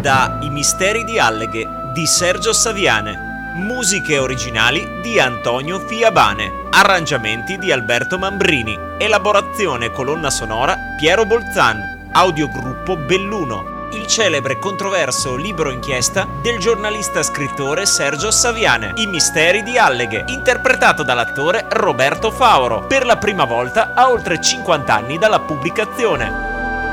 da I misteri di Alleghe di Sergio Saviane, musiche originali di Antonio Fiabane, arrangiamenti di Alberto Mambrini, elaborazione e colonna sonora Piero Bolzan, audiogruppo Belluno, il celebre controverso libro inchiesta del giornalista scrittore Sergio Saviane, I misteri di Alleghe, interpretato dall'attore Roberto Fauro, per la prima volta a oltre 50 anni dalla pubblicazione.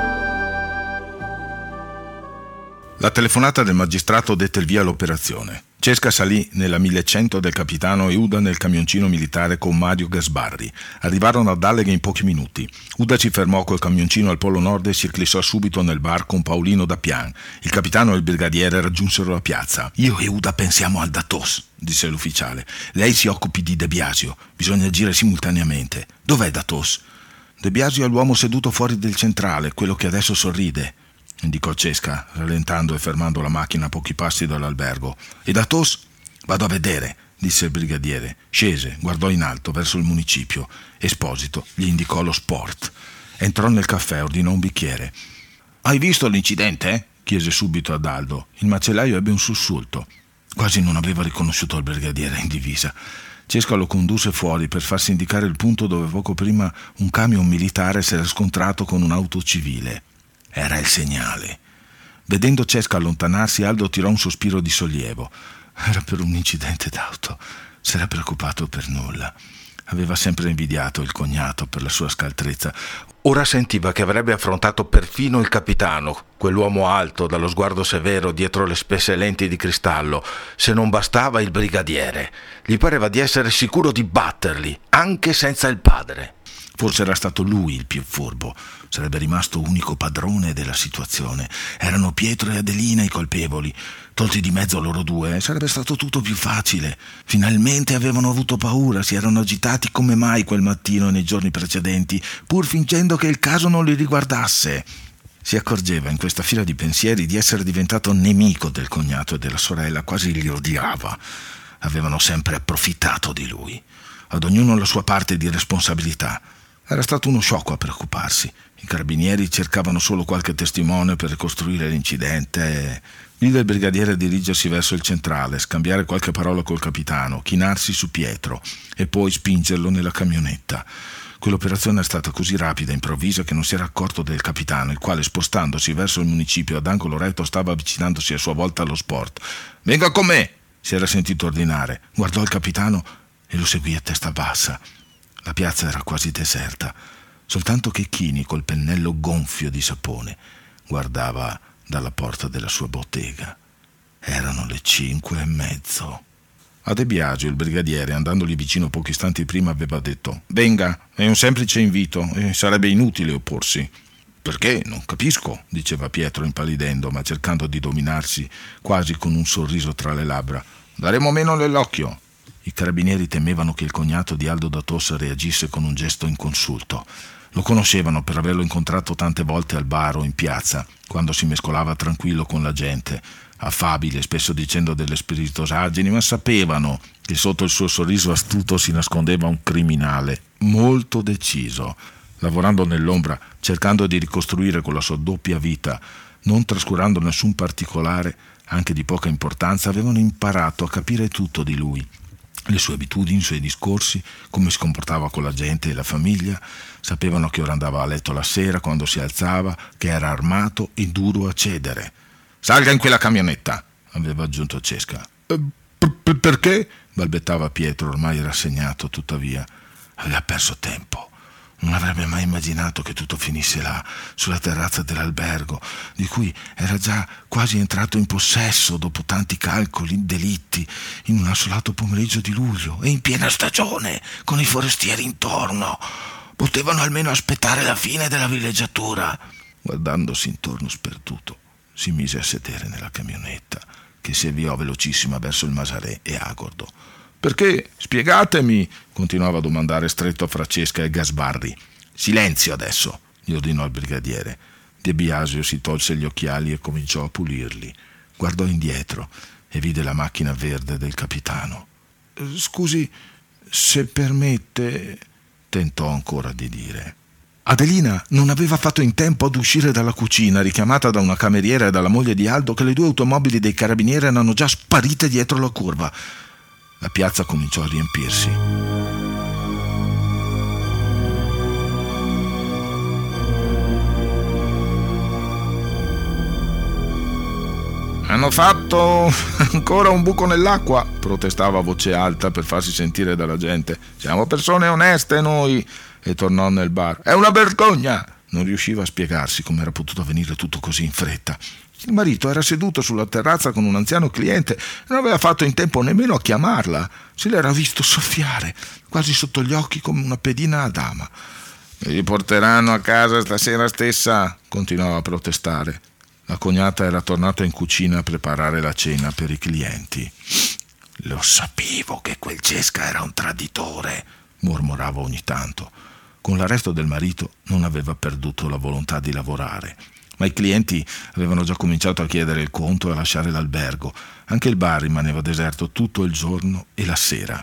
La telefonata del magistrato dette il via all'operazione. Cesca salì nella 1100 del capitano e Uda nel camioncino militare con Mario Gasbarri. Arrivarono ad Alleghe in pochi minuti. Uda ci fermò col camioncino al Polo Nord e si inclissò subito nel bar con Paolino Dappian. Il capitano e il brigadiere raggiunsero la piazza. «Io e Uda pensiamo al Datos», disse l'ufficiale. «Lei si occupi di De Biasio. Bisogna agire simultaneamente. Dov'è Datos?» «De Biasio è l'uomo seduto fuori del centrale, quello che adesso sorride», indicò Cesca, rallentando e fermando la macchina a pochi passi dall'albergo. «E Datos?» «Vado a vedere», disse il brigadiere. Scese, guardò in alto verso il municipio. Esposito gli indicò lo Sport. Entrò nel caffè, ordinò un bicchiere. «Hai visto l'incidente?» chiese subito ad Aldo. Il macellaio ebbe un sussulto. Quasi non aveva riconosciuto il brigadiere in divisa. Cesca lo condusse fuori per farsi indicare il punto dove poco prima un camion militare si era scontrato con un'auto civile. Era il segnale. Vedendo Cesca allontanarsi, Aldo tirò un sospiro di sollievo. Era per un incidente d'auto. S'era preoccupato per nulla. Aveva sempre invidiato il cognato per la sua scaltrezza. Ora sentiva che avrebbe affrontato perfino il capitano, quell'uomo alto, dallo sguardo severo dietro le spesse lenti di cristallo, se non bastava il brigadiere. Gli pareva di essere sicuro di batterli, anche senza il padre. Forse era stato lui il più furbo. Sarebbe rimasto unico padrone della situazione. Erano Pietro e Adelina i colpevoli. Tolti di mezzo loro due, sarebbe stato tutto più facile. Finalmente avevano avuto paura, si erano agitati come mai quel mattino e nei giorni precedenti, pur fingendo che il caso non li riguardasse. Si accorgeva in questa fila di pensieri di essere diventato nemico del cognato e della sorella, quasi li odiava. Avevano sempre approfittato di lui. Ad ognuno la sua parte di responsabilità. Era stato uno sciocco a preoccuparsi. I carabinieri cercavano solo qualche testimone per ricostruire l'incidente. Vide il brigadiere dirigersi verso il centrale, scambiare qualche parola col capitano, chinarsi su Pietro e poi spingerlo nella camionetta. Quell'operazione è stata così rapida e improvvisa che non si era accorto del capitano, il quale, spostandosi verso il municipio ad angolo retto, stava avvicinandosi a sua volta allo Sport. «Venga con me!» si era sentito ordinare. Guardò il capitano e lo seguì a testa bassa. La piazza era quasi deserta, soltanto che Chini, col pennello gonfio di sapone, guardava dalla porta della sua bottega. Erano le 5:30. A De Biasio, il brigadiere, andandogli vicino pochi istanti prima, aveva detto: «Venga, è un semplice invito e sarebbe inutile opporsi». «Perché? Non capisco», diceva Pietro impallidendo, ma cercando di dominarsi, quasi con un sorriso tra le labbra. «Daremo meno nell'occhio». I carabinieri temevano che il cognato di Aldo Datos reagisse con un gesto inconsulto. Lo conoscevano per averlo incontrato tante volte al bar o in piazza, quando si mescolava tranquillo con la gente, affabile, spesso dicendo delle spiritosaggini, ma sapevano che sotto il suo sorriso astuto si nascondeva un criminale molto deciso, lavorando nell'ombra, cercando di ricostruire con la sua doppia vita, non trascurando nessun particolare, anche di poca importanza. Avevano imparato a capire tutto di lui. Le sue abitudini, i suoi discorsi, come si comportava con la gente e la famiglia. Sapevano che ora andava a letto la sera, quando si alzava, che era armato e duro a cedere. «Salga in quella camionetta», aveva aggiunto Cesca. «Perché?» balbettava Pietro, ormai rassegnato, tuttavia. Aveva perso tempo. Non avrebbe mai immaginato che tutto finisse là, sulla terrazza dell'albergo, di cui era già quasi entrato in possesso dopo tanti calcoli, delitti, in un assolato pomeriggio di luglio e in piena stagione, con i forestieri intorno. Potevano almeno aspettare la fine della villeggiatura. Guardandosi intorno sperduto, si mise a sedere nella camionetta, che si avviò velocissima verso il Masaret e Agordo. «Perché? Spiegatemi!» continuava a domandare stretto fra Cesca e Gasbarri. «Silenzio adesso!» gli ordinò il brigadiere. De Biasio si tolse gli occhiali e cominciò a pulirli. Guardò indietro e vide la macchina verde del capitano. «Scusi, se permette», tentò ancora di dire. Adelina non aveva fatto in tempo ad uscire dalla cucina, richiamata da una cameriera e dalla moglie di Aldo, che le 2 automobili dei carabinieri erano già sparite dietro la curva. La piazza cominciò a riempirsi. «Hanno fatto ancora un buco nell'acqua», protestava a voce alta per farsi sentire dalla gente. «Siamo persone oneste noi», e tornò nel bar. «È una vergogna!» Non riusciva a spiegarsi come era potuto avvenire tutto così in fretta. Il marito era seduto sulla terrazza con un anziano cliente e non aveva fatto in tempo nemmeno a chiamarla. Se l'era visto soffiare, quasi sotto gli occhi come una pedina a dama. «Mi riporteranno a casa stasera stessa», continuava a protestare. La cognata era tornata in cucina a preparare la cena per i clienti. «Lo sapevo che quel Cesca era un traditore», mormorava ogni tanto. Con l'arresto del marito non aveva perduto la volontà di lavorare, ma i clienti avevano già cominciato a chiedere il conto e a lasciare l'albergo. Anche il bar rimaneva deserto tutto il giorno e la sera.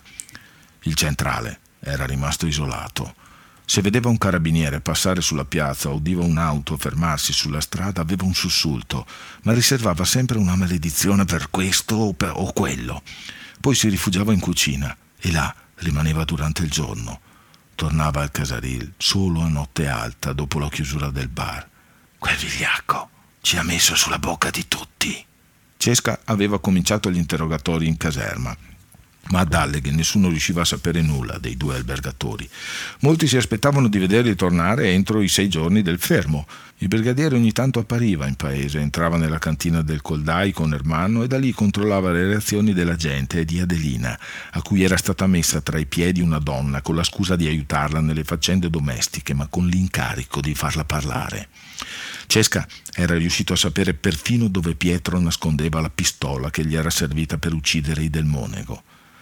Il centrale era rimasto isolato. Se vedeva un carabiniere passare sulla piazza o udiva un'auto fermarsi sulla strada, aveva un sussulto, ma riservava sempre una maledizione per questo o quello. Poi si rifugiava in cucina e là rimaneva durante il giorno. Tornava al Casaril solo a notte alta dopo la chiusura del bar. «Quel vigliacco ci ha messo sulla bocca di tutti». Cesca aveva cominciato gli interrogatori in caserma, ma a Dalleghe nessuno riusciva a sapere nulla dei 2 albergatori. Molti si aspettavano di vederli tornare entro i 6 giorni del fermo. Il brigadiere ogni tanto appariva in paese, entrava nella cantina del Coldai con Ermanno e da lì controllava le reazioni della gente e di Adelina, a cui era stata messa tra i piedi una donna con la scusa di aiutarla nelle faccende domestiche, ma con l'incarico di farla parlare. Cesca era riuscito a sapere perfino dove Pietro nascondeva la pistola che gli era servita per uccidere i Del Monego.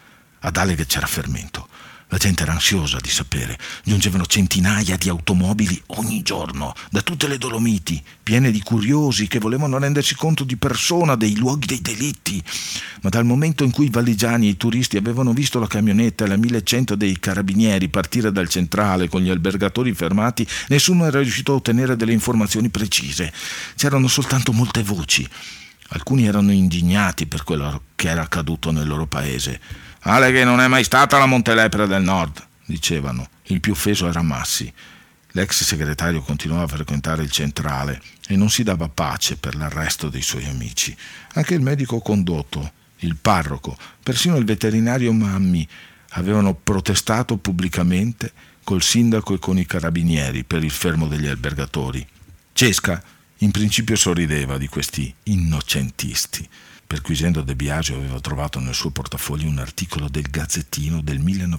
A Dalleghe c'era fermento. La gente era ansiosa di sapere. Giungevano centinaia di automobili ogni giorno, da tutte le Dolomiti, piene di curiosi che volevano rendersi conto di persona dei luoghi dei delitti. Ma dal momento in cui i valligiani e i turisti avevano visto la camionetta e la 1100 dei carabinieri partire dal centrale con gli albergatori fermati, nessuno era riuscito a ottenere delle informazioni precise. C'erano soltanto molte voci. Alcuni erano indignati per quello che era accaduto nel loro paese. «Ale che non è mai stata la Montelepre del Nord», dicevano. Il più offeso era Massi. L'ex segretario continuava a frequentare il centrale e non si dava pace per l'arresto dei suoi amici. Anche il medico condotto, il parroco, persino il veterinario Mammi avevano protestato pubblicamente col sindaco e con i carabinieri per il fermo degli albergatori. Cesca in principio sorrideva di questi innocentisti. Perquisendo De Biagio aveva trovato nel suo portafoglio un articolo del Gazzettino del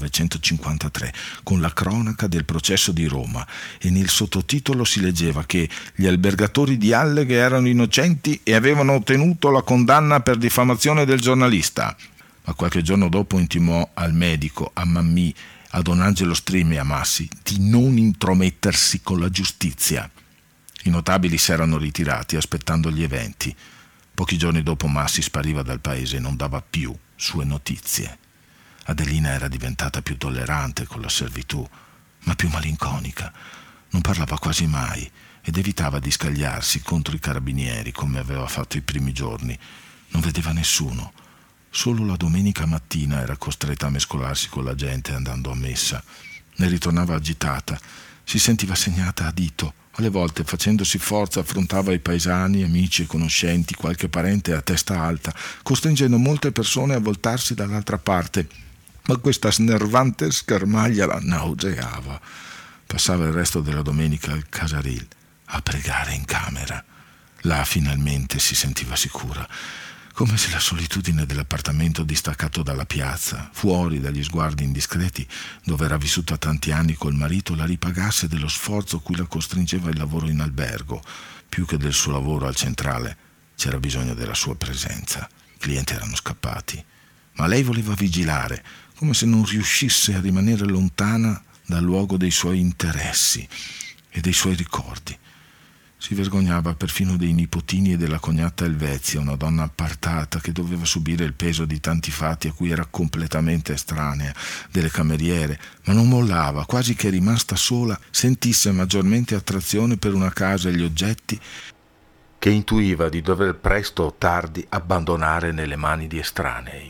1953 con la cronaca del processo di Roma e nel sottotitolo si leggeva che gli albergatori di Alleghe erano innocenti e avevano ottenuto la condanna per diffamazione del giornalista. Ma qualche giorno dopo intimò al medico, a Mammì, a Don Angelo Strimmi e a Massi di non intromettersi con la giustizia. I notabili si erano ritirati aspettando gli eventi. Pochi giorni dopo Massi spariva dal paese e non dava più sue notizie. Adelina era diventata più tollerante con la servitù, ma più malinconica. Non parlava quasi mai ed evitava di scagliarsi contro i carabinieri come aveva fatto i primi giorni. Non vedeva nessuno. Solo la domenica mattina era costretta a mescolarsi con la gente andando a messa. Ne ritornava agitata. Si sentiva segnata a dito. Alle volte, facendosi forza, affrontava i paesani, amici e conoscenti, qualche parente a testa alta, costringendo molte persone a voltarsi dall'altra parte. Ma questa snervante schermaglia la nauseava. Passava il resto della domenica al Casaril a pregare in camera. Là finalmente si sentiva sicura, come se la solitudine dell'appartamento distaccato dalla piazza, fuori dagli sguardi indiscreti, dove era vissuta tanti anni col marito, la ripagasse dello sforzo cui la costringeva il lavoro in albergo. Più che del suo lavoro al centrale, c'era bisogno della sua presenza. I clienti erano scappati, ma lei voleva vigilare, come se non riuscisse a rimanere lontana dal luogo dei suoi interessi e dei suoi ricordi. Si vergognava perfino dei nipotini e della cognata Elvezia, una donna appartata che doveva subire il peso di tanti fatti a cui era completamente estranea, delle cameriere, ma non mollava, quasi che rimasta sola sentisse maggiormente attrazione per una casa e gli oggetti che intuiva di dover presto o tardi abbandonare nelle mani di estranei.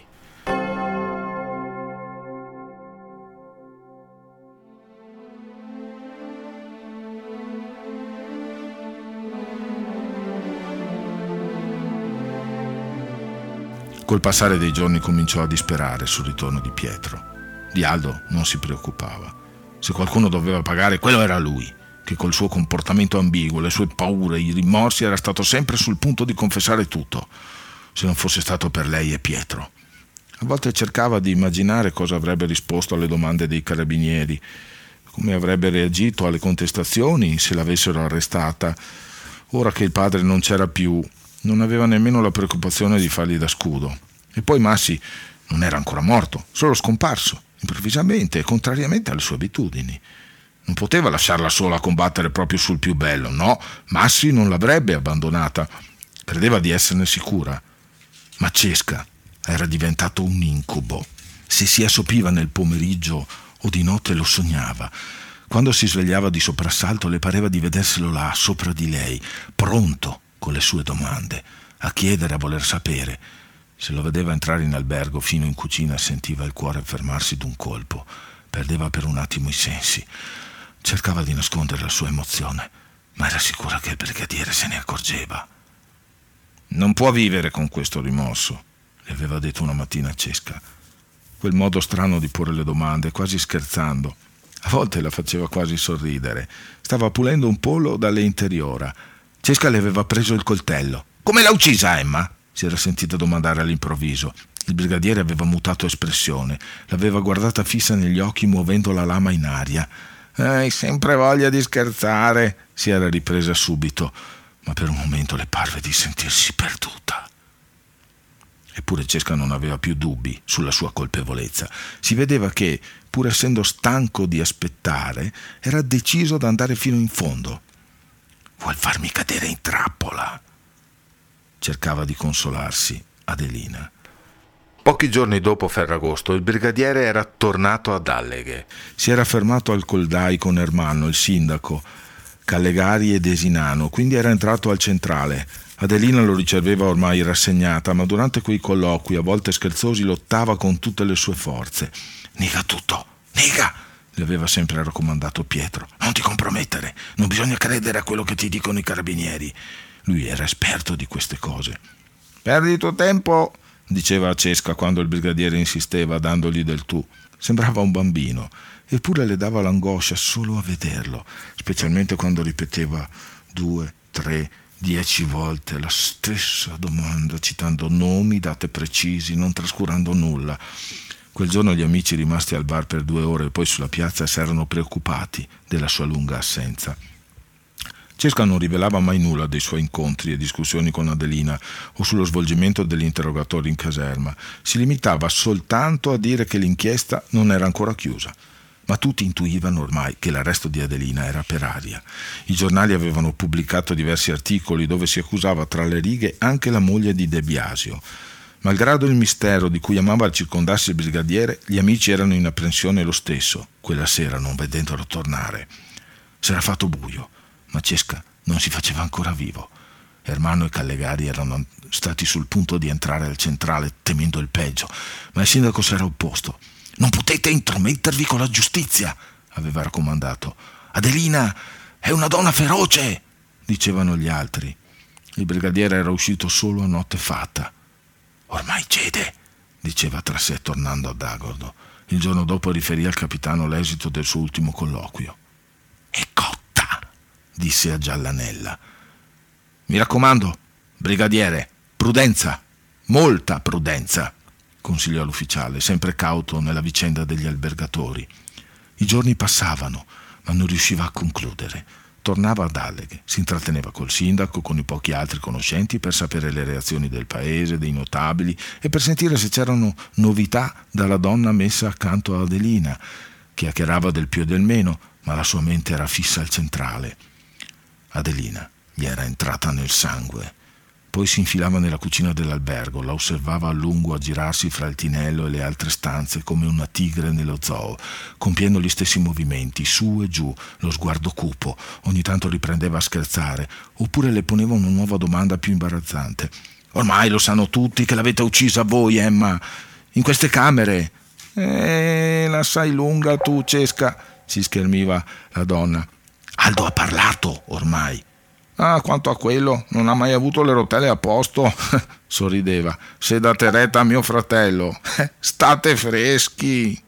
Col passare dei giorni cominciò a disperare sul ritorno di Pietro. Di Aldo non si preoccupava. Se qualcuno doveva pagare, quello era lui, che col suo comportamento ambiguo, le sue paure, i rimorsi era stato sempre sul punto di confessare tutto, se non fosse stato per lei e Pietro. A volte cercava di immaginare cosa avrebbe risposto alle domande dei carabinieri, come avrebbe reagito alle contestazioni se l'avessero arrestata. Ora che il padre non c'era più, non aveva nemmeno la preoccupazione di fargli da scudo. E poi Massi non era ancora morto, solo scomparso, improvvisamente e contrariamente alle sue abitudini. Non poteva lasciarla sola a combattere proprio sul più bello, no, Massi non l'avrebbe abbandonata, credeva di esserne sicura. Ma Cesca era diventato un incubo. Se si assopiva nel pomeriggio o di notte lo sognava. Quando si svegliava di soprassalto le pareva di vederselo là, sopra di lei, pronto con le sue domande, a chiedere, a voler sapere. Se lo vedeva entrare in albergo, fino in cucina sentiva il cuore fermarsi d'un colpo. Perdeva per un attimo i sensi. Cercava di nascondere la sua emozione, ma era sicura che il brigadiere se ne accorgeva. Non può vivere con questo rimorso, le aveva detto una mattina Cesca. Quel modo strano di porre le domande, quasi scherzando. A volte la faceva quasi sorridere. Stava pulendo un pollo dalle interiora. Cesca le aveva preso il coltello. «Come l'ha uccisa, Emma?» si era sentita domandare all'improvviso. Il brigadiere aveva mutato espressione. L'aveva guardata fissa negli occhi muovendo la lama in aria. «Hai sempre voglia di scherzare», si era ripresa subito, ma per un momento le parve di sentirsi perduta. Eppure Cesca non aveva più dubbi sulla sua colpevolezza. Si vedeva che, pur essendo stanco di aspettare, era deciso ad andare fino in fondo. «Vuol farmi cadere in trappola», cercava di consolarsi Adelina. Pochi giorni dopo Ferragosto il brigadiere era tornato ad Alleghe. Si era fermato al Coldai con Ermanno, il sindaco, Callegari e Desinano, quindi era entrato al centrale. Adelina lo riceveva ormai rassegnata, ma durante quei colloqui, a volte scherzosi, lottava con tutte le sue forze. «Nega tutto, nega!» le aveva sempre raccomandato Pietro. «Non ti compromettere, non bisogna credere a quello che ti dicono i carabinieri». Lui era esperto di queste cose. «Perdi tuo tempo», diceva a Cesca quando il brigadiere insisteva, dandogli del tu. Sembrava un bambino, eppure le dava l'angoscia solo a vederlo, specialmente quando ripeteva 2, 3, 10 volte la stessa domanda, citando nomi, date precisi, non trascurando nulla. Quel giorno gli amici rimasti al bar per 2 ore e poi sulla piazza si erano preoccupati della sua lunga assenza. Cesca non rivelava mai nulla dei suoi incontri e discussioni con Adelina o sullo svolgimento degli interrogatori in caserma. Si limitava soltanto a dire che l'inchiesta non era ancora chiusa. Ma tutti intuivano ormai che l'arresto di Adelina era per aria. I giornali avevano pubblicato diversi articoli dove si accusava tra le righe anche la moglie di De Biasio. Malgrado il mistero di cui amava circondarsi il brigadiere, gli amici erano in apprensione lo stesso, quella sera non vedendolo tornare. S'era fatto buio, ma Cesca non si faceva ancora vivo. Ermanno e Callegari erano stati sul punto di entrare al centrale temendo il peggio, ma il sindaco si era opposto. «Non potete intromettervi con la giustizia», aveva raccomandato. «Adelina è una donna feroce», dicevano gli altri. Il brigadiere era uscito solo a notte fatta. «Ormai cede», diceva tra sé tornando ad Agordo. Il giorno dopo riferì al capitano l'esito del suo ultimo colloquio. «È cotta», disse a Giallanella. «Mi raccomando, brigadiere, prudenza, molta prudenza», consigliò l'ufficiale, sempre cauto nella vicenda degli albergatori. I giorni passavano, ma non riusciva a concludere. Tornava ad Alleghe, si intratteneva col sindaco, con i pochi altri conoscenti per sapere le reazioni del paese, dei notabili e per sentire se c'erano novità dalla donna messa accanto a Adelina. Chiacchierava del più e del meno, ma la sua mente era fissa al centrale. Adelina gli era entrata nel sangue. Poi si infilava nella cucina dell'albergo, la osservava a lungo aggirarsi fra il tinello e le altre stanze come una tigre nello zoo, compiendo gli stessi movimenti, su e giù, lo sguardo cupo. Ogni tanto riprendeva a scherzare, oppure le poneva una nuova domanda più imbarazzante. «Ormai lo sanno tutti che l'avete uccisa voi, Emma, in queste camere!» «La sai lunga tu, Cesca», si schermiva la donna. «Aldo ha parlato, ormai». «Ah, quanto a quello, non ha mai avuto le rotelle a posto», sorrideva. «Se date retta a mio fratello, state freschi».